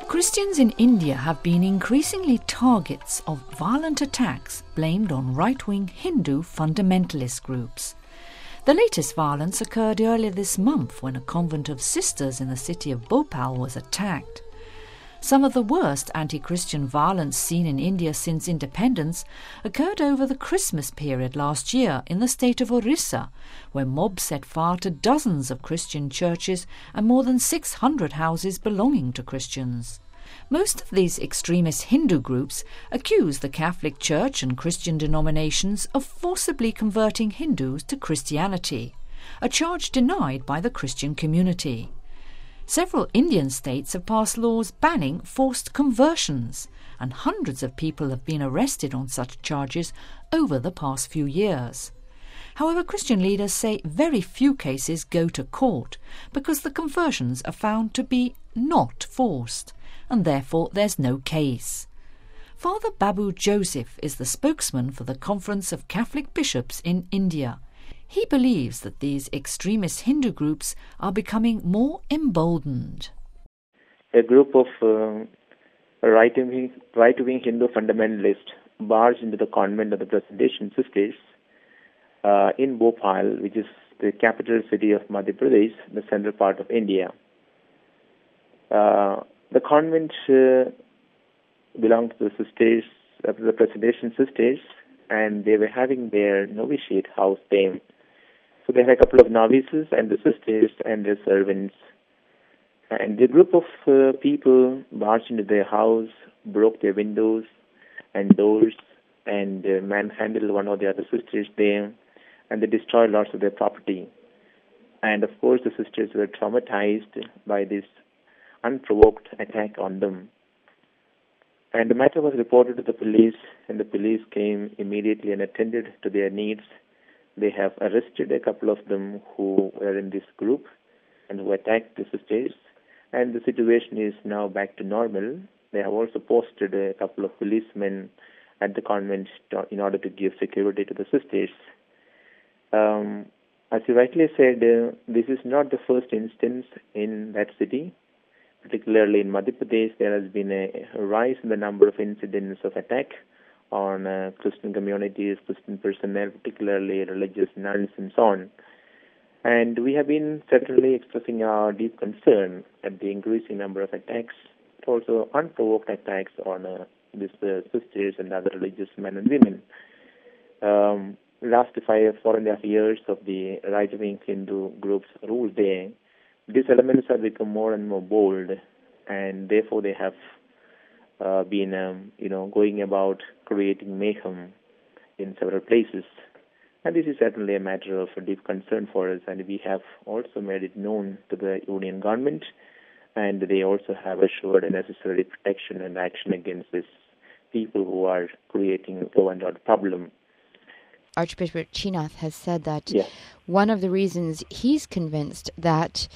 Christians in India have been increasingly targets of violent attacks blamed on right-wing Hindu fundamentalist groups. The latest violence occurred earlier this month when a convent of sisters in the city of Bhopal was attacked. Some of the worst anti-Christian violence seen in India since independence occurred over the Christmas period last year in the state of Orissa, where mobs set fire to dozens of Christian churches and more than 600 houses belonging to Christians. Most of these extremist Hindu groups accuse the Catholic Church and Christian denominations of forcibly converting Hindus to Christianity, a charge denied by the Christian community. Several Indian states have passed laws banning forced conversions, and hundreds of people have been arrested on such charges over the past few years. However, Christian leaders say very few cases go to court because the conversions are found to be not forced, and therefore there's no case. Father Babu Joseph is the spokesman for the Conference of Catholic Bishops in India. He believes that these extremist Hindu groups are becoming more emboldened. A group of right-wing Hindu fundamentalists barged into the convent of the Presentation Sisters in Bhopal, which is the capital city of Madhya Pradesh, the central part of India. The convent belonged to the sisters, the Presentation Sisters, and they were having their novitiate house there. So they had a couple of novices and the sisters and their servants. And the group of people marched into their house, broke their windows and doors, and manhandled one of the other sisters there, and they destroyed lots of their property. And of course the sisters were traumatized by this unprovoked attack on them. And the matter was reported to the police, and the police came immediately and attended to their needs. They have arrested a couple of them who were in this group and who attacked the sisters, and the situation is now back to normal. They have also posted a couple of policemen at the convent in order to give security to the sisters. As you rightly said, this is not the first instance in that city. Particularly in Madhya Pradesh, there has been a rise in the number of incidents of attack on Christian communities, Christian personnel, particularly religious nuns and so on. And we have been certainly expressing our deep concern at the increasing number of attacks, but also unprovoked attacks on these sisters and other religious men and women. Last 4.5 years of the right-wing Hindu groups rule there, these elements have become more and more bold, and therefore they have been, going about creating mayhem in several places. And this is certainly a matter of deep concern for us, and we have also made it known to the union government, and they also have assured a necessary protection and action against these people who are creating a one-dot problem. Archbishop Chinath has said that Yes. One of the reasons he's convinced that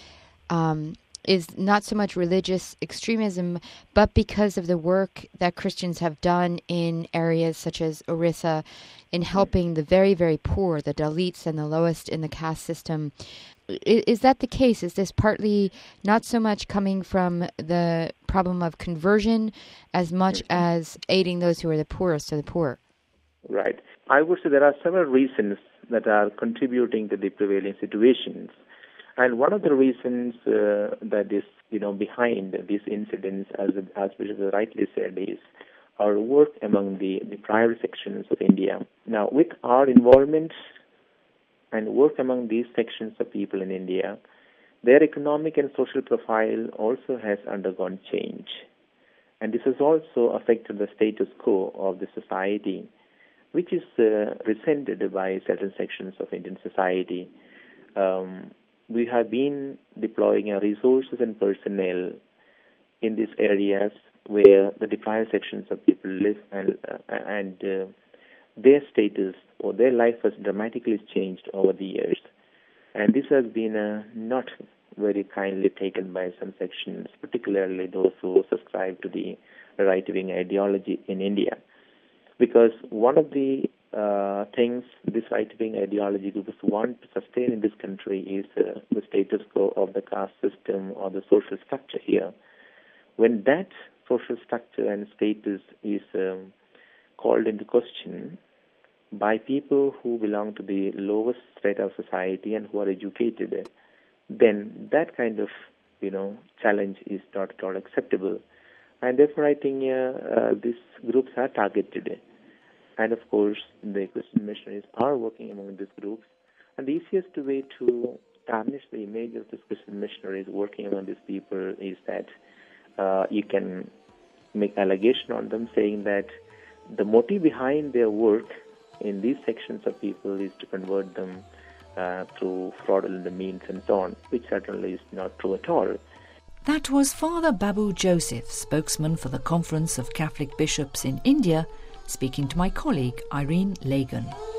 is not so much religious extremism, but because of the work that Christians have done in areas such as Orissa in helping the very, very poor, the Dalits and the lowest in the caste system. Is that the case? Is this partly not so much coming from the problem of conversion as much as aiding those who are the poorest of the poor? Right. I would say there are several reasons that are contributing to the prevailing situations. And one of the reasons that is, behind these incidents, as Bishop rightly said, is our work among the priory sections of India. Now, with our involvement and work among these sections of people in India, their economic and social profile also has undergone change. And this has also affected the status quo of the society, which is resented by certain sections of Indian society. We have been deploying our resources and personnel in these areas where the deprived sections of people live, and their status or their life has dramatically changed over the years. And this has been not very kindly taken by some sections, particularly those who subscribe to the right-wing ideology in India. Because one of the things this right-wing ideology groups want to sustain in this country is the status quo of the caste system or the social structure here, when that social structure and status is called into question by people who belong to the lowest strata of society and who are educated, then that kind of challenge is not at all acceptable. And therefore, I think these groups are targeted. And of course, the Christian missionaries are working among these groups. And the easiest way to tarnish the image of these Christian missionaries working among these people is that you can make allegation on them saying that the motive behind their work in these sections of people is to convert them through fraudulent means and so on, which certainly is not true at all. That was Father Babu Joseph, spokesman for the Conference of Catholic Bishops in India, speaking to my colleague Irene Lagan.